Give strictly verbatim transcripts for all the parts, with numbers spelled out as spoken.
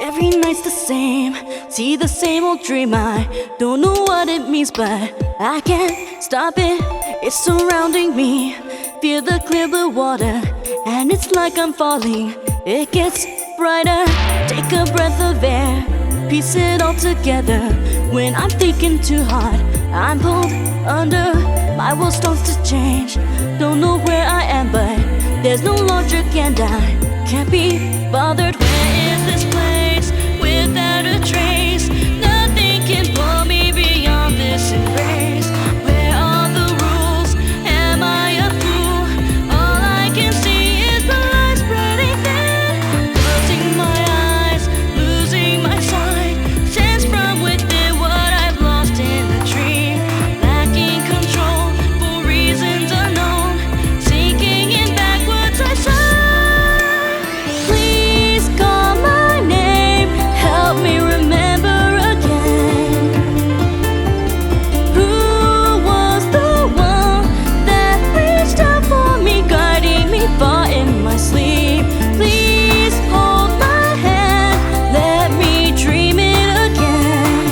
Every night's the same, see the same old dream. I don't know what it means, but I can't stop it. It's surrounding me, feel the clear blue water, and it's like I'm falling. It gets brighter, take a breath of air, piece it all together. When I'm thinking too hard, I'm pulled under. My world starts to change, don't know where I am, but there's no logic and I can't be bothered. Where is this place without a trace? Nothing can pull me beyond this embrace. Where are the rules? Am I a fool? All I can see is the light spreading thin. Closing my eyes, losing my sight. Sense from within what I've lost in a dream. Lacking control for reasons unknown. Sinking in backwards I sigh. Please call my name, help me remember again. Who was the one that reached out for me, guiding me far in my sleep? Please hold my hand, let me dream it again.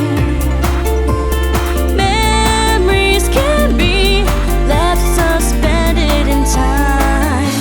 Memories can be left suspended in time.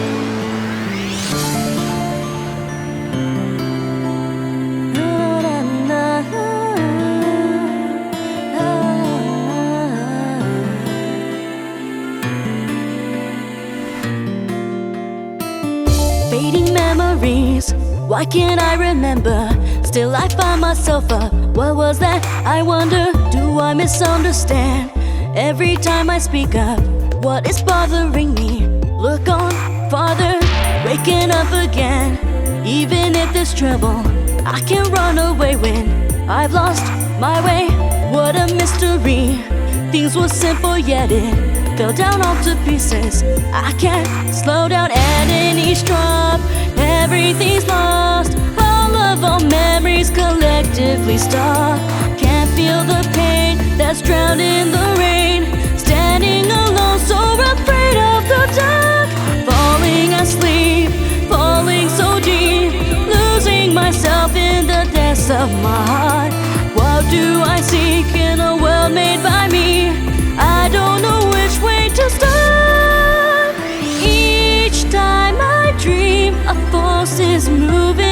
Fading memories, why can't I remember? Still I find myself up, what was that? I wonder, do I misunderstand? Every time I speak up, what is bothering me? Look on farther, waking up again. Even if there's trouble, I can't run away when I've lost my way. What a mystery, things were simple yet it fell down all to pieces. I can't slow down at any drop, everything's lost. All of our memories collectively stop. Can't feel the pain that's drowned in the rain. Standing alone, so afraid of the dark. Falling asleep, falling so deep, losing myself in the depths of my heart. What do I seek in a world made by me? I don't know which way to start. Each time I dream, a force is moving.